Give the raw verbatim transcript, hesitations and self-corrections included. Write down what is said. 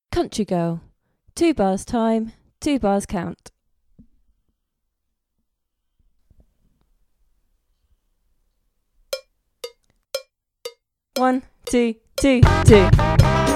Country Girl. Two bars time, two bars count. One, two, two, two.